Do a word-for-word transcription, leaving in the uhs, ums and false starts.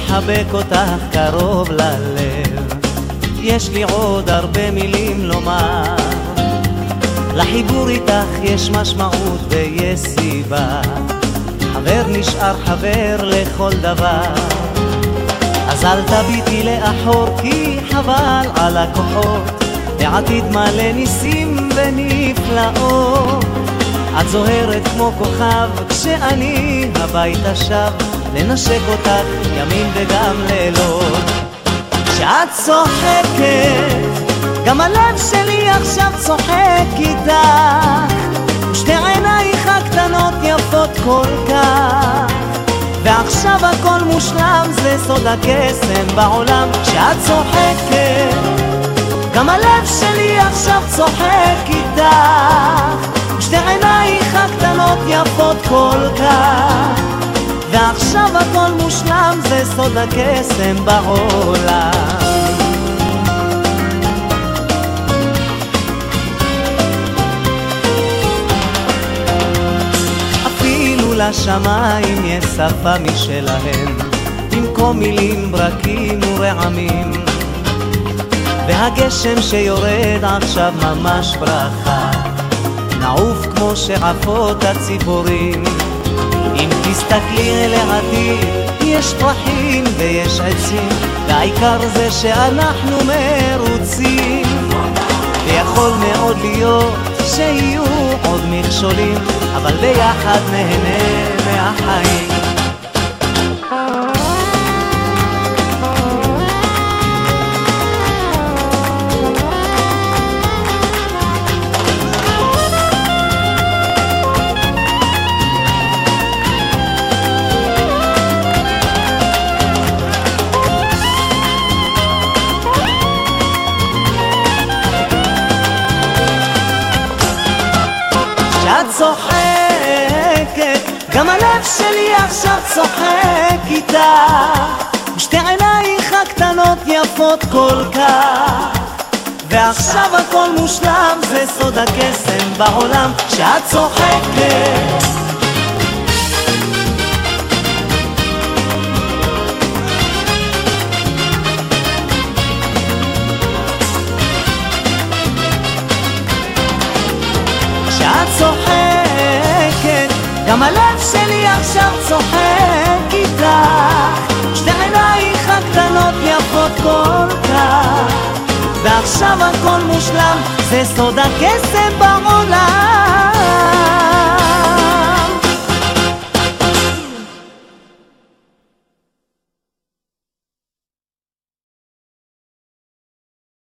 לחבק אותך קרוב ללב. יש לי עוד הרבה מילים לומר, לחיבור איתך יש משמעות ויש סיבה. חבר נשאר חבר לכל דבר, אז אל תביטי לאחור כי חבל על הכוחות, בעתיד מלא ניסים ונפלאות. את זוהרת כמו כוכב כשאני הביתה שב, לנשק אותך ימים וגם לילות. כשאת צוחקת גם הלב שלי עכשיו צוחק איתך, ושתי עינייך הקטנות יפות כל כך, ועכשיו הכל מושלם, זה סוד הקסם בעולם. כשאת צוחקת גם הלב שלי עכשיו צוחק איתך, ושתי עינייך הקטנות יפות כל כך, ועכשיו הכל מושלם, זה סוד הקסם בעולם. אפילו לשמיים יש שפה משלהם, במקום מילים ברקים ורעמים, והגשם שיורד עכשיו ממש ברכה, נעוף כמו שעפות הציפורים. אם תסתכלי אל העתיד יש פרחים ויש עצים, והעיקר זה שאנחנו מרוצים. ויכול מאוד להיות שיהיו עוד מכשולים, אבל ביחד נהנה מהחיים. את צוחקת גם הלב שלי עכשיו צוחק איתך, ושתי עינייך הקטנות יפות כל כך, ועכשיו הכל מושלם, זה סוד הקסם בעולם. כשאת צוחקת כשאת צוחקת גם הלב שלי עכשיו צוחק איתך, שתי עינייך הקטנות יפות כל כך, ועכשיו הכל מושלם, זה סוד הקסם בעולם.